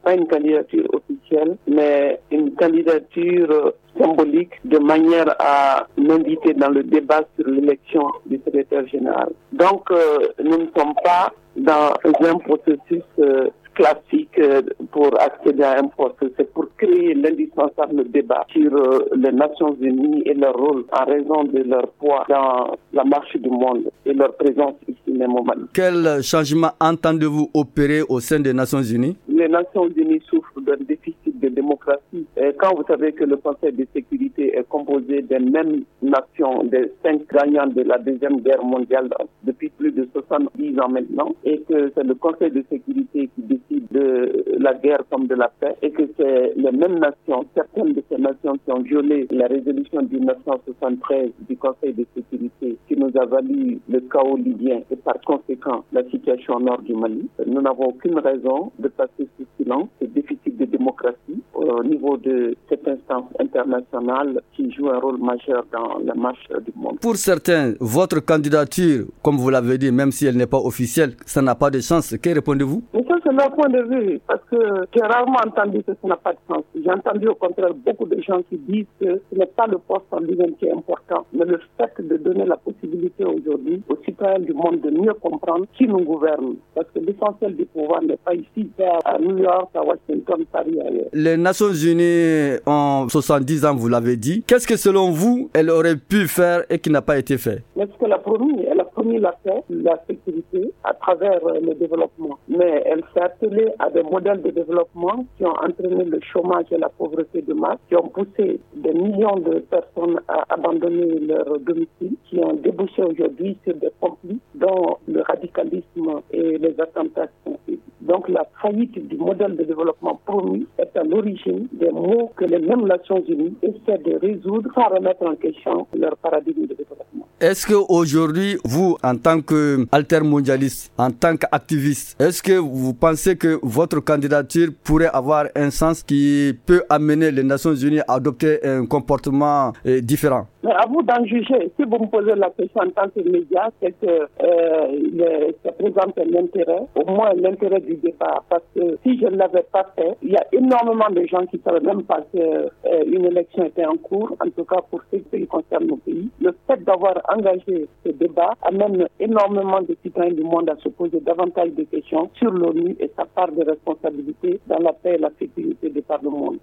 pas une candidature officielle, mais une candidature symbolique de manière à m'inviter dans le débat sur l'élection du secrétaire général. Donc, nous ne sommes pas dans un processus classique pour accéder à un poste. C'est pour créer l'indispensable débat sur les Nations Unies et leur rôle en raison de leur poids dans la marche du monde et leur présence ici même au Mali. Quel changement entendez-vous opérer au sein des Nations Unies? Les Nations Unies souffrent d'un déficit de démocratie. Et quand vous savez que le Conseil de sécurité est composé des mêmes nations, des 5 gagnants de la Deuxième Guerre mondiale depuis plus de 70 ans maintenant, et que c'est le Conseil de sécurité qui décide de la guerre comme de la paix, et que c'est les mêmes nations, certaines de ces nations qui ont violé la résolution du 1973 du Conseil de sécurité qui nous a valu le chaos libyen et par conséquent la situation au nord du Mali. Nous n'avons aucune raison de passer sous silence ce déficit de démocratie au niveau de cette instance internationale qui joue un rôle majeur dans la marche du monde. Pour certains, votre candidature, comme vous l'avez dit, même si elle n'est pas officielle, ça n'a pas de chance. Que répondez-vous? Mais ça, c'est leur point de vue, parce que j'ai rarement entendu que ça n'a pas de sens. J'ai entendu au contraire beaucoup de gens qui disent que ce n'est pas le poste en lui-même qui est important, mais le fait de donner la possibilité aujourd'hui aux citoyens du monde de mieux comprendre qui nous gouverne. Parce que l'essentiel du pouvoir n'est pas ici, c'est à New York, à Washington, Paris, ailleurs. Les Nations Unies ont 70 ans, vous l'avez dit. Qu'est-ce que selon vous, elle aurait pu faire et qui n'a pas été fait? Mais ce qu'elle a promis, la paix, la sécurité à travers le développement. Mais elle s'est attelée à des modèles de développement qui ont entraîné le chômage et la pauvreté de masse, qui ont poussé des millions de personnes à abandonner leur domicile, qui ont débouché aujourd'hui sur des conflits dont le radicalisme et les attentats sont évidents. Donc la faillite du modèle de développement promis est à l'origine des maux que les mêmes Nations Unies essaient de résoudre sans remettre en question leur paradigme de développement. Est-ce qu'aujourd'hui, vous, en tant qu'altermondialiste, en tant qu'activiste, est-ce que vous pensez que votre candidature pourrait avoir un sens qui peut amener les Nations Unies à adopter un comportement différent? Mais à vous d'en juger. Si vous me posez la question en tant que média, c'est que ça présente un intérêt, au moins l'intérêt du débat. Parce que si je ne l'avais pas fait, il y a énormément de gens qui ne savaient même pas qu'une élection était en cours, en tout cas pour ce qui concerne nos pays. Le fait d'avoir engagé ce débat amène énormément de citoyens du monde à se poser davantage de questions sur l'ONU et sa part de responsabilité dans la paix et la sécurité de par le monde.